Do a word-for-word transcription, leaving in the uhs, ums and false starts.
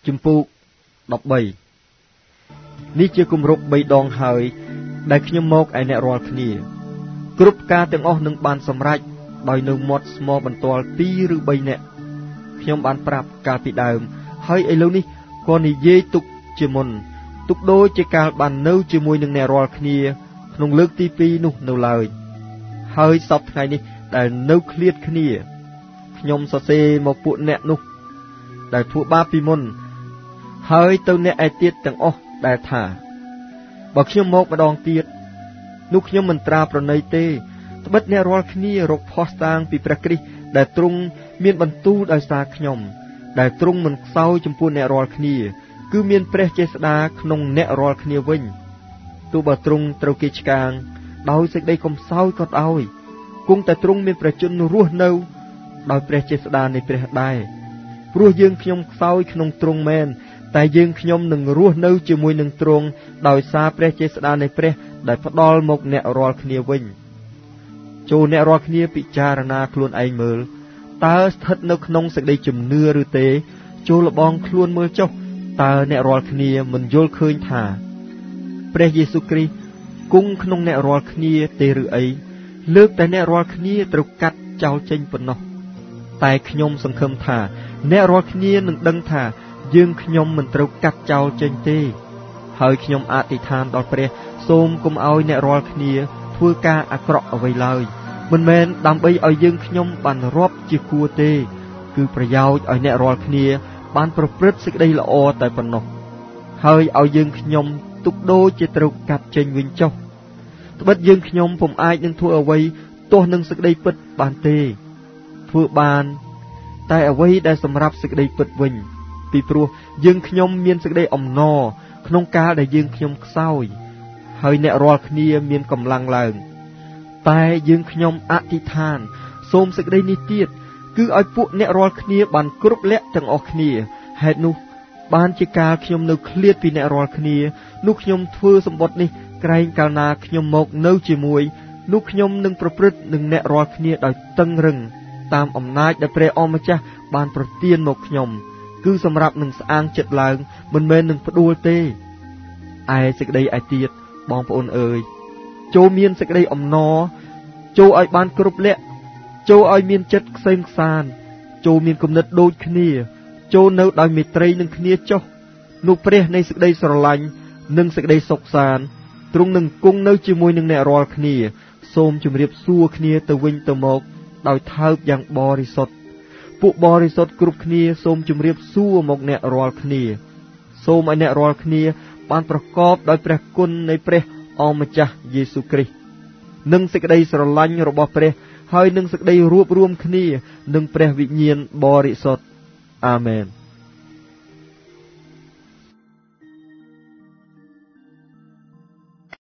ជំពូកដប់បីនេះជាគម្រប់បីដងហើយដែលខ្ញុំមកឯអ្នករាល់គ្នាគ្រប់ការទាំងអស់នឹងបានសម្រេចដោយនៅមាត់ស្មោបន្ទាល់ពីរឬបីនាក់ខ្ញុំបានប្រាប់កាលពីដើមហើយឥឡូវនេះក៏និយាយទុកជាមុនទុកដូចជាកាលបាននៅជាមួយនឹងអ្នករាល់គ្នាក្នុងលើកទីពីរនោះនៅឡើយហើយសពថ្ងៃនេះដែលនៅឃ្លាតគ្នាខ្ញុំសរសេរមកពួកអ្នកនោះដែលធ្វើបាបពីមុនហើយទៅអ្នកឯទៀតទាំងអស់ដែលថាបើខ្ញុំមកម្ដងទៀតនោះខ្ញុំមិនត្រាប្រណីទេត្បិតអ្នករាល់គ្នារកភ័ស្តុតាងពីព្រះគ្រីស្ទដែលទ្រង់មានបន្ទូលដោយសារខ្ញុំដែលទ្រង់មិនខ្សោយចំពោះអ្នករាល់គ្នាគឺមានព្រះចេស្តាក្នុងអ្នករាល់គ្នាវិញទោះបើទ្រង់ត្រូវគេឆ្កាងដោយសេចក្តីកំសោយក៏ដោយគង់តែទ្រង់មានព្រះជន្មរស់នៅដោយព្រះចេស្តានៃព្រះដែរព្រោះយើងខ្ញុំខ្សោយក្នុងទ្រង់មែនតែយើងខ្ញុំនឹងរស់នៅជាមួយនឹងទ្រង់ដោយសារព្រះចេស្តានៃព្រះដែលផ្ដល់មកអ្នករាល់គ្នាវិញចូលអ្នករាល់គ្នាពិចារណាខ្លួនឯងមើលតើស្ថិតនៅក្នុងសេចក្តីជំនឿឬទេចូលលបងខ្លួនមើលចុះតើអ្នករាល់គ្នាមិនយល់ឃើញថាព្រះយេស៊ូវគ្រីស្ទគង់ក្នុងអ្នករាល់គ្នាទេឬអីលើកតែអ្នករាល់គ្នាត្រូវកាត់ចោលចេញប៉ុណ្ណោះតែខ្ញុំសង្ឃឹមថាអ្នករាល់គ្នានឹងដឹងថាយើងខ្ញុំមិនត្រូវកាត់ចោលចេញទេហើយខ្ញុំអធិដ្ឋានដល់ព្រះសូមកុំឲ្យអ្នករាល់គ្នាធ្វើការអាក្រក់អ្វីឡើយមិនមែនដើម្បីឲ្យយើងខ្ញុំបានរាប់ជាគួរទេគឺប្រយោជន៍ឲ្យអ្នករាល់គ្នាបានប្រព្រឹត្តសេចក្តីល្អតែប៉ុណ្ណោះហើយឲ្យយើងខ្ញុំទុកដូចជាត្រូវកាត់ចេញវិញចុះត្បិតយើងខ្ញុំពុំអាចនឹងធ្វើអ្វីទាស់នឹងសេចក្តីពិតបានទេធ្វើបានតែអ្វីដែលសម្រាប់សេចក្តីពិតវិញពីព្រោះយើងខ្ញុំមានសេចក្តីអំណរក្នុងកាលដែលយើងខ្ញុំខ្សោយហើយអ្នករាល់គ្នាមានកម្លាំងឡើងតែយើងខ្ញុំអធិដ្ឋានសូមសេចក្តីនេះទៀតគឺឲ្យពួកអ្នករាល់គ្នាបានគ្រប់លក្ខទាំងអស់គ្នាហេតុនោះបានជាកាលខ្ញុំនៅឃ្លាតពីអ្នករាល់គ្នានោះខ្ញុំធ្វើសម្បត្តិនេះក្រែងកាលណាខ្ញុំមកនៅជាមួយនោះខ្ញុំនឹងប្រព្រឹត្តនឹងអ្នករាល់គ្នាដោយតឹងរឹងតាមអំណាចដែលព្រះអម្ចាស់បានប្រទានមកខ្ញុំគឺសម្រាប់នឹងស្អាងចិត្តឡើងមិនមែននឹងផ្ដួលទេឯសេចក្តីឯទៀតបងប្អូនអើយចូលមានសេចក្តីអំណរចូលឲ្យបានគ្រប់លក្ខចូលឲ្យមានចិត្តក្សេមក្សាន្តចូលមានគំនិតដូចគ្នាចូលនៅដោយមេត្រីនឹងគ្នាចុះនោះព្រះនៃសេចក្តីស្រឡាញ់និងសេចក្តីសុខសាន្តទ្រង់នឹងគង់នៅជាមួយនឹងអ្នករាល់គ្នាសូមជម្រាបសួរគ្នាទៅវិញទៅមកដោយថើបយ៉ាងបរិសុទ្ធពួកបរិសុទ្ធគ្រប់គ្នាសូមជម្រាបសួរមកអ្នករាល់គ្នាសូមឲ្យអ្នករាល់គ្នាបានប្រកបដោយព្រះគុណនៃព្រះអម្ចាស់យេស៊ូវគ្រីស្ទនិងសេចក្តីស្រឡាញ់របស់ព្រះហើយនឹងសេចក្តីរួបរួមគ្នានឹងព្រះវិញ្ញាណបរិសុទ្ធអាមែន